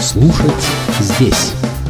Слушать здесь.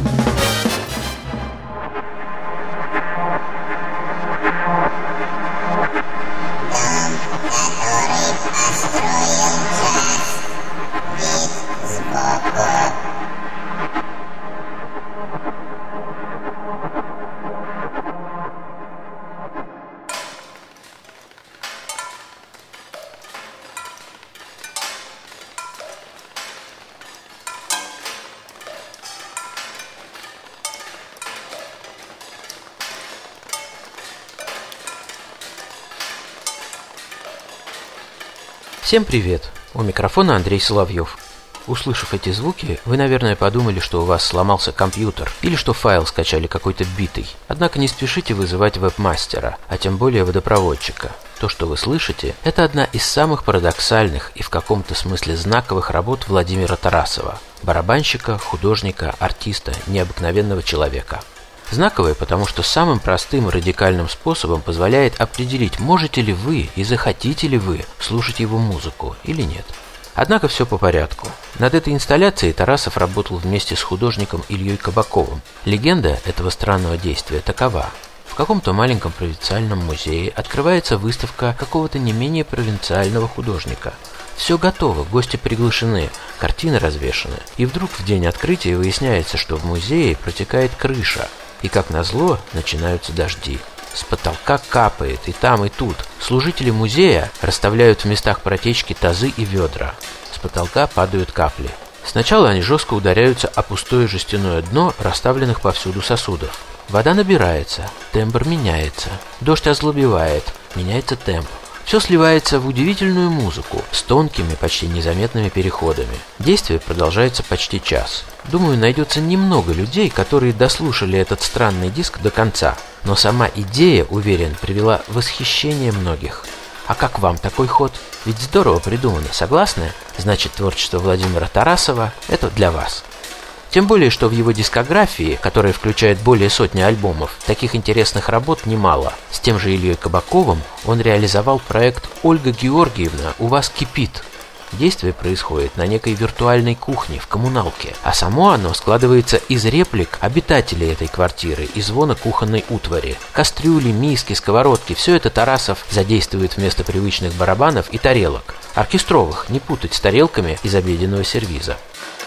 Всем привет! У микрофона Андрей Соловьев. Услышав эти звуки, вы, наверное, подумали, что у вас сломался компьютер или что файл скачали какой-то битый. Однако не спешите вызывать веб-мастера, а тем более водопроводчика. То, что вы слышите, это одна из самых парадоксальных и в каком-то смысле знаковых работ Владимира Тарасова, барабанщика, художника, артиста, необыкновенного человека. Знаковое, потому что самым простым и радикальным способом позволяет определить, можете ли вы и захотите ли вы слушать его музыку или нет. Однако все по порядку. Над этой инсталляцией Тарасов работал вместе с художником Ильей Кабаковым. Легенда этого странного действия такова. В каком-то маленьком провинциальном музее открывается выставка какого-то не менее провинциального художника. Все готово, гости приглашены, картины развешаны. И вдруг в день открытия выясняется, что в музее протекает крыша. И, как назло, начинаются дожди. С потолка капает и там, и тут. Служители музея расставляют в местах протечки тазы и ведра. С потолка падают капли. Сначала они жестко ударяются о пустое жестяное дно расставленных повсюду сосудов. Вода набирается, тембр меняется. Дождь озлобевает, меняется темп. Все сливается в удивительную музыку с тонкими, почти незаметными переходами. Действие продолжается почти час. Думаю, найдется немного людей, которые дослушали этот странный диск до конца. Но сама идея, уверен, привела в восхищение многих. А как вам такой ход? Ведь здорово придумано, согласны? Значит, творчество Владимира Тарасова – это для вас. Тем более, что в его дискографии, которая включает более сотни альбомов, таких интересных работ немало. С тем же Ильей Кабаковым он реализовал проект «Ольга Георгиевна, у вас кипит». Действие происходит на некой виртуальной кухне в коммуналке, а само оно складывается из реплик обитателей этой квартиры и звона кухонной утвари. Кастрюли, миски, сковородки – все это Тарасов задействует вместо привычных барабанов и тарелок. Оркестровых, не путать с тарелками из обеденного сервиза.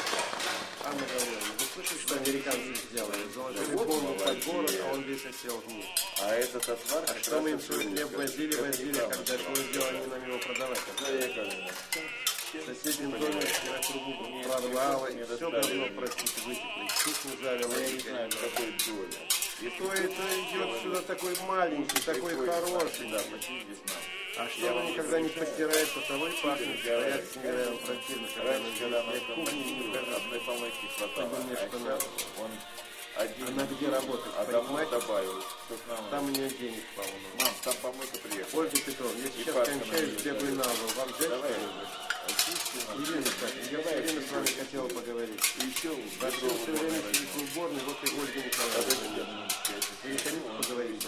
А этот отвар, а что мы им свой хлеб возили, когда шло дело, они нам его продавать. В соседнем доме вчера трубу прорвало, и все говно, простите, вытекло, и кухню залило, я не знаю, какой доля. И то это идет сюда такой маленький, такой хороший. Да, почти здесь надо. А что он никогда не постирает, потому и пахнет, стоят с невероятно противно. Когда мы кухню не одной помойки хватало, он она где работает? А домой добавил. Там у нее денег, по-моему. Мам, там помойка приехала. Ольга Петровна, я сейчас кончаюсь, бегаю на угол. Вам взять? Давай, Ирина, я все время с вами хотела поговорить. И еще Вадим все время сидит в уборной, вот и Ольга Николаевна. Вы не хотите поговорить?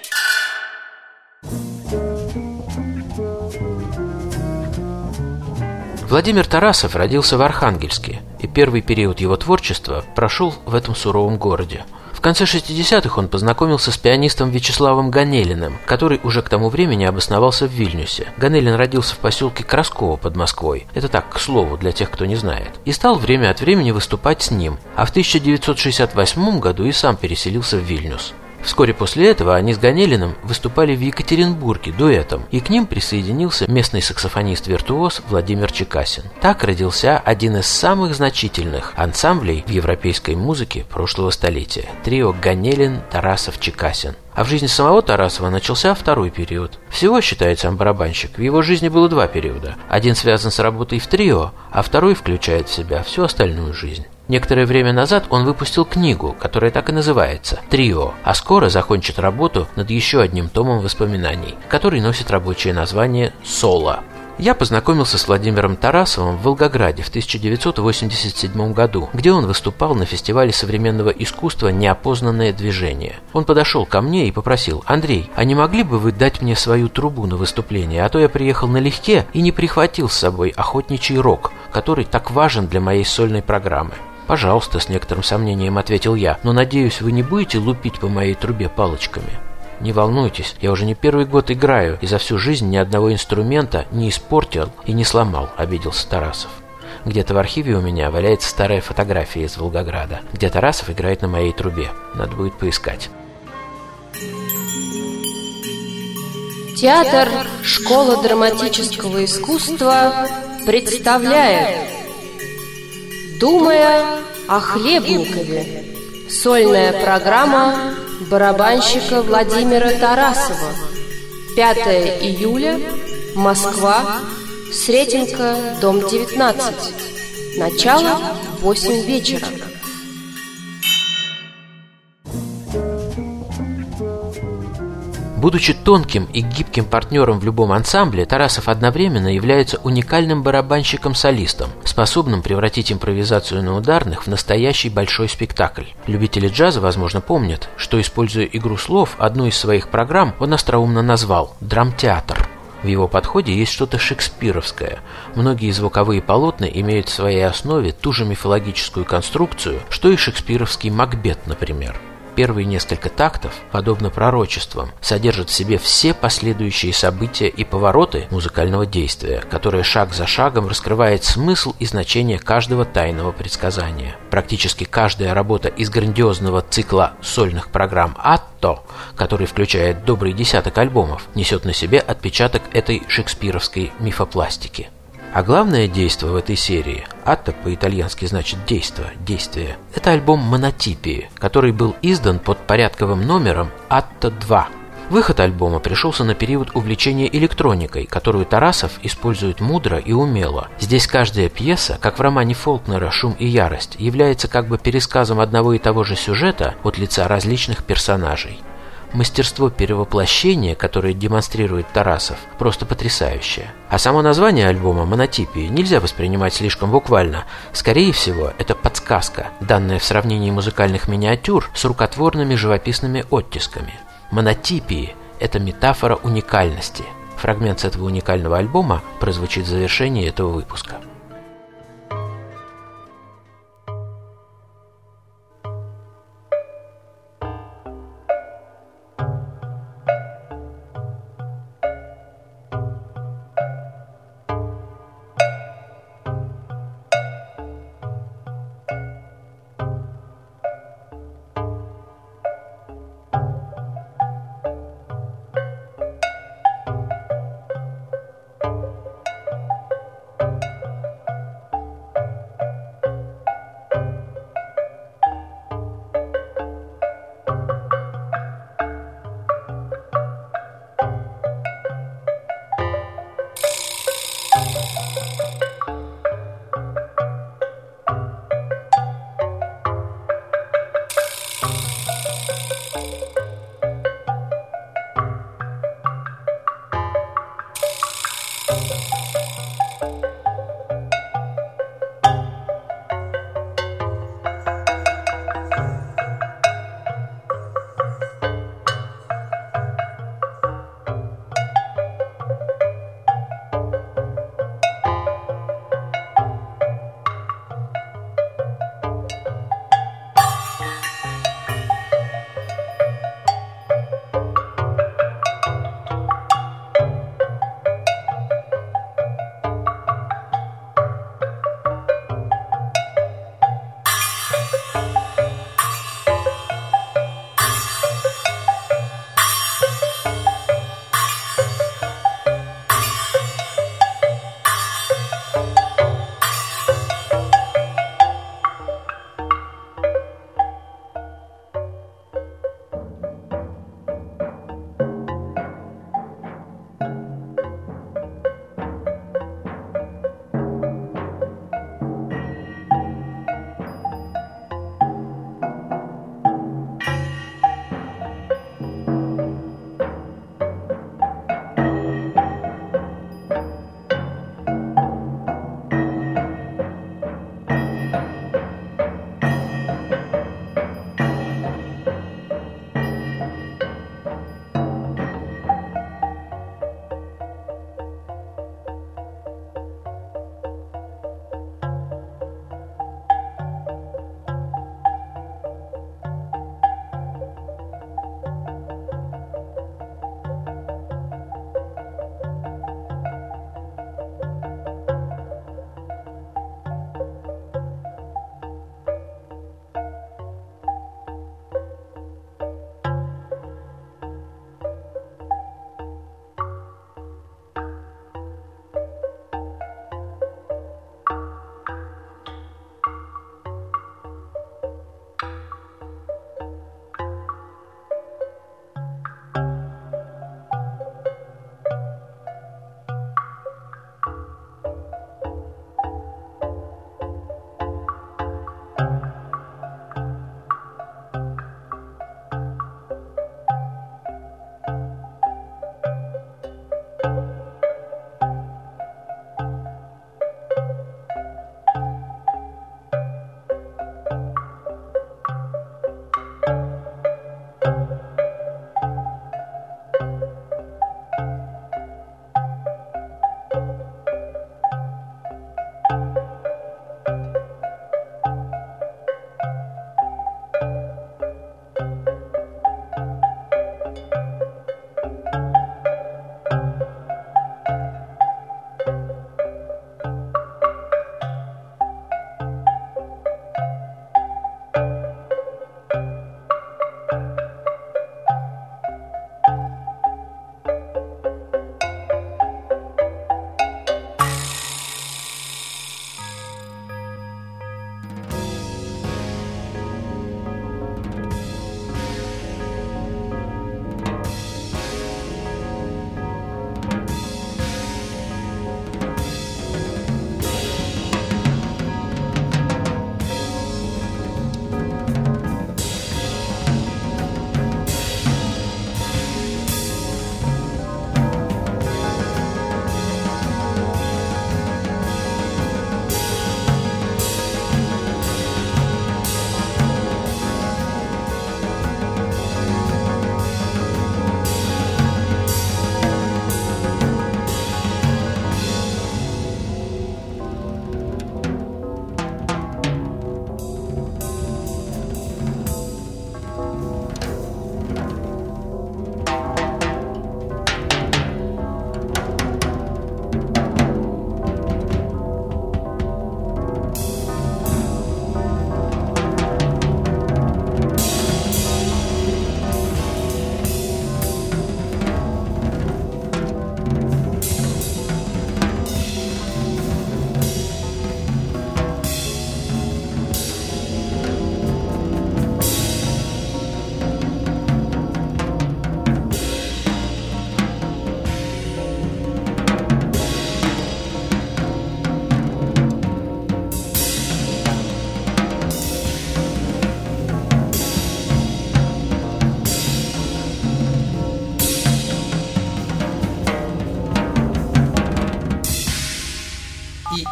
Владимир Тарасов родился в Архангельске, и первый период его творчества прошел в этом суровом городе. В конце 60-х он познакомился с пианистом Вячеславом Ганелиным, который уже к тому времени обосновался в Вильнюсе. Ганелин родился в поселке Красково под Москвой, это так, к слову, для тех, кто не знает, и стал время от времени выступать с ним, а в 1968 году и сам переселился в Вильнюс. Вскоре после этого они с Ганелиным выступали в Екатеринбурге дуэтом, и к ним присоединился местный саксофонист-виртуоз Владимир Чекасин. Так родился один из самых значительных ансамблей в европейской музыке прошлого столетия – трио Ганелин, Тарасов, Чекасин. А в жизни самого Тарасова начался второй период. Всего, считает сам барабанщик, в его жизни было два периода. Один связан с работой в трио, а второй включает в себя всю остальную жизнь. Некоторое время назад он выпустил книгу, которая так и называется «Трио», а скоро закончит работу над еще одним томом воспоминаний, который носит рабочее название «Соло». Я познакомился с Владимиром Тарасовым в Волгограде в 1987 году, где он выступал на фестивале современного искусства «Неопознанное движение». Он подошел ко мне и попросил: «Андрей, а не могли бы вы дать мне свою трубу на выступление, а то я приехал налегке и не прихватил с собой охотничий рог, который так важен для моей сольной программы». «Пожалуйста», — с некоторым сомнением ответил я, «но, надеюсь, вы не будете лупить по моей трубе палочками». «Не волнуйтесь, я уже не первый год играю и за всю жизнь ни одного инструмента не испортил и не сломал», — обиделся Тарасов. «Где-то в архиве у меня валяется старая фотография из Волгограда, где Тарасов играет на моей трубе. Надо будет поискать». Театр «Школа драматического искусства» представляет «Думая о Хлебникове». Сольная программа барабанщика Владимира Тарасова. 5 июля. Москва. Сретенка, дом 19. Начало в 8 вечера. Будучи тонким и гибким партнером в любом ансамбле, Тарасов одновременно является уникальным барабанщиком-солистом, способным превратить импровизацию на ударных в настоящий большой спектакль. Любители джаза, возможно, помнят, что, используя игру слов, одну из своих программ он остроумно назвал «Драмтеатр». В его подходе есть что-то шекспировское. Многие звуковые полотна имеют в своей основе ту же мифологическую конструкцию, что и шекспировский «Макбет», например. Первые несколько тактов, подобно пророчествам, содержат в себе все последующие события и повороты музыкального действия, которое шаг за шагом раскрывает смысл и значение каждого тайного предсказания. Практически каждая работа из грандиозного цикла сольных программ «Атто», который включает добрый десяток альбомов, несет на себе отпечаток этой шекспировской мифопластики. А главное действо в этой серии, «Атто» по-итальянски значит «действо», «действие», это альбом «Монотипии», который был издан под порядковым номером «Атто-2». Выход альбома пришелся на период увлечения электроникой, которую Тарасов использует мудро и умело. Здесь каждая пьеса, как в романе Фолкнера «Шум и ярость», является как бы пересказом одного и того же сюжета от лица различных персонажей. Мастерство перевоплощения, которое демонстрирует Тарасов, просто потрясающее. А само название альбома «Монотипии» нельзя воспринимать слишком буквально. Скорее всего, это подсказка, данная в сравнении музыкальных миниатюр с рукотворными живописными оттисками. «Монотипии» — это метафора уникальности. Фрагмент с этого уникального альбома прозвучит в завершении этого выпуска.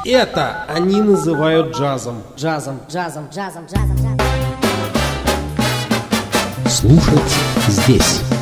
Это они называют джазом. Джазом, джазом, джазом, джазом, джазом. Слушать здесь.